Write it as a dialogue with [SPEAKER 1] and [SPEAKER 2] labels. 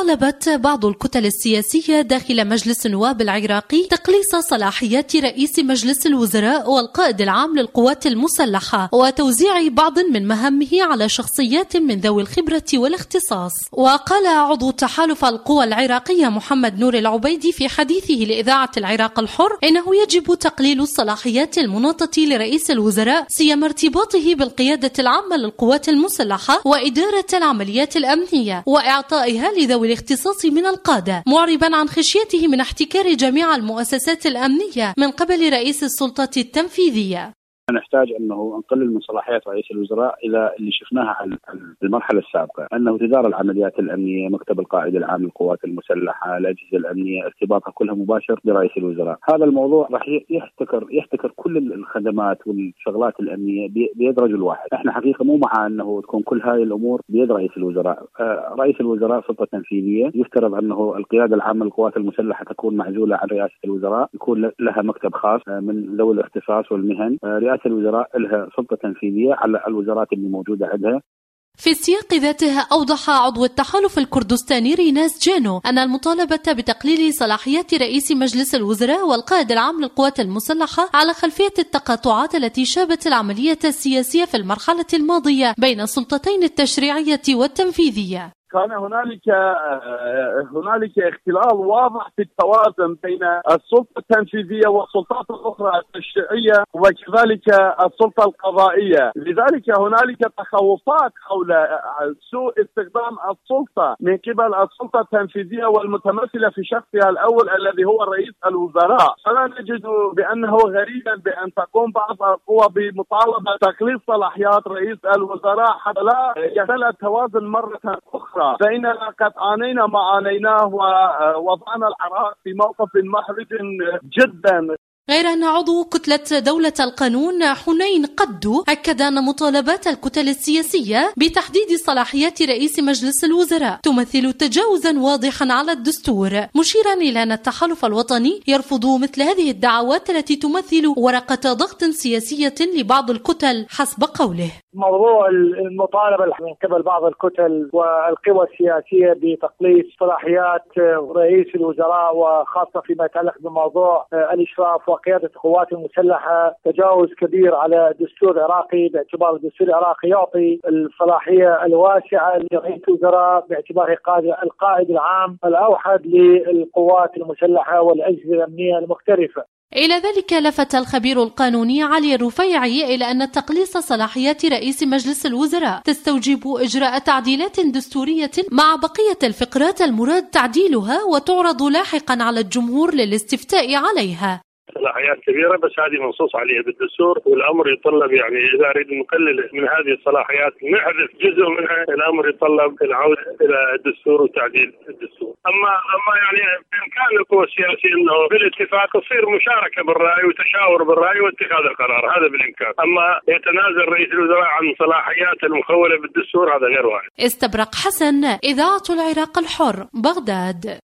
[SPEAKER 1] طالبت بعض الكتل السياسية داخل مجلس النواب العراقي تقليص صلاحيات رئيس مجلس الوزراء والقائد العام للقوات المسلحة وتوزيع بعض من مهامه على شخصيات من ذوي الخبرة والاختصاص. وقال عضو تحالف القوى العراقية محمد نور العبيدي في حديثه لإذاعة العراق الحر إنه يجب تقليل الصلاحيات المناطة لرئيس الوزراء سيما ارتباطه بالقيادة العامة للقوات المسلحة وإدارة العمليات الأمنية وإعطائها لذوي الاختصاص من القادة، معربا عن خشيته من احتكار جميع المؤسسات الأمنية من قبل رئيس السلطة التنفيذية.
[SPEAKER 2] نحتاج أنه نقلل من صلاحيات رئيس الوزراء إلى اللي شفناها على المرحلة السابقة، أنه تدار العمليات الأمنية، مكتب القائد العام للقوات المسلحة، الأجهزة الأمنية ارتباطها كلها مباشر برئيس الوزراء. هذا الموضوع راح يحتكر كل الخدمات والشغلات الأمنية بيد رجل واحد. احنا حقيقة مو مع أنه تكون كل هذه الأمور بيد رئيس الوزراء. رئيس الوزراء سلطة تنفيذية، يفترض أنه القيادة العامة للقوات المسلحة تكون معزولة عن رئاسة الوزراء، يكون لها مكتب خاص من ذوي الاختصاص والمهن. رئاسة الوزراء لها سلطة تنفيذية على الوزارات اللي موجودة عندها.
[SPEAKER 1] في السياق ذاته أوضح عضو التحالف الكردستاني ريناس جانو أن المطالبة بتقليل صلاحيات رئيس مجلس الوزراء والقائد العام للقوات المسلحة على خلفية التقاطعات التي شابت العملية السياسية في المرحلة الماضية بين السلطتين التشريعية والتنفيذية.
[SPEAKER 3] كان هنالك اختلال واضح في التوازن بين السلطة التنفيذية والسلطات الأخرى التشريعية وكذلك السلطة القضائية. لذلك هنالك تخوفات حول سوء استخدام السلطة من قبل السلطة التنفيذية والمتمثلة في شخصها الأول الذي هو رئيس الوزراء. فلا نجد بأنه غريبا بأن تقوم بعض القوى بمطالبة تقليص صلاحيات رئيس الوزراء حتى لا يختل التوازن مرة أخرى. فإننا قد عانينا ما عانيناه ووضعنا العراق في موقف محرج جدا.
[SPEAKER 1] غير أن عضو كتلة دولة القانون حنين قدو أكد أن مطالبات الكتل السياسية بتحديد صلاحيات رئيس مجلس الوزراء تمثل تجاوزا واضحا على الدستور، مشيرا إلى أن التحالف الوطني يرفض مثل هذه الدعوات التي تمثل ورقة ضغط سياسية لبعض الكتل حسب قوله.
[SPEAKER 4] موضوع المطالبة من قبل بعض الكتل والقوى السياسية بتقليص صلاحيات رئيس الوزراء وخاصة فيما يتعلق بموضوع الإشراف وقيادة القوات المسلحة تجاوز كبير على الدستور العراقي، باعتبار الدستور العراقي يعطي الصلاحية الواسعة لرئيس الوزراء باعتباره القائد العام الأوحد للقوات المسلحة والأجهزة الأمنية المختلفة.
[SPEAKER 1] إلى ذلك لفت الخبير القانوني علي الرفيعي إلى أن تقليص صلاحيات رئيس مجلس الوزراء تستوجب إجراء تعديلات دستورية مع بقية الفقرات المراد تعديلها وتعرض لاحقا على الجمهور للاستفتاء عليها.
[SPEAKER 5] صلاحيات كبيرة بس هذه منصوص عليها بالدستور، والأمر يتطلب يعني إذا أريد نقلل من هذه الصلاحيات نحذف جزء منها، الأمر يتطلب العودة إلى الدستور وتعديل الدستور. أما يعني بإمكان القوى السياسية أنه بالاتفاق تصير مشاركة بالرأي وتشاور بالرأي واتخاذ القرار، هذا بالإمكان. أما يتنازل رئيس الوزراء عن صلاحيات المخولة بالدستور هذا غير واحد.
[SPEAKER 1] استبرق حسن، إذاعة العراق الحر، بغداد.